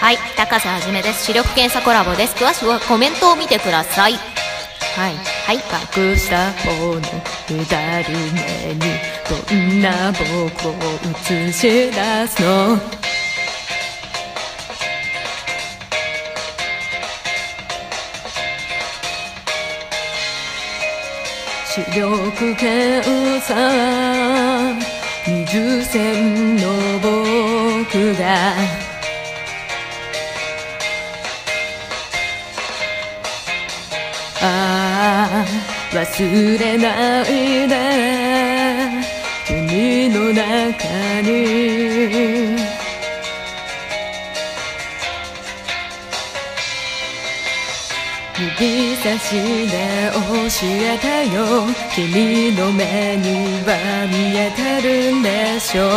はい、高瀬はじめです。視力検査コラボです。詳しくはコメントを見てください。はい、はい、 隠した方の左目にどんな僕を映し出すの？視力検査20線の僕が忘れないで君の中に指差しで教えてよ君の目には見えてるんでしょう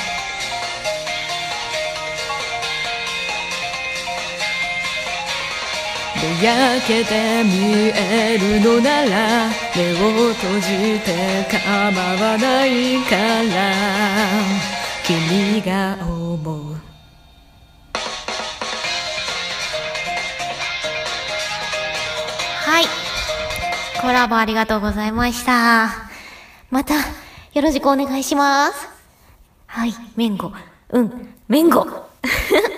ぼやけて見えるのなら目を閉じて構わないから君が思うはい、コラボありがとうございました。またよろしくお願いします。はい、メンゴ、メンゴ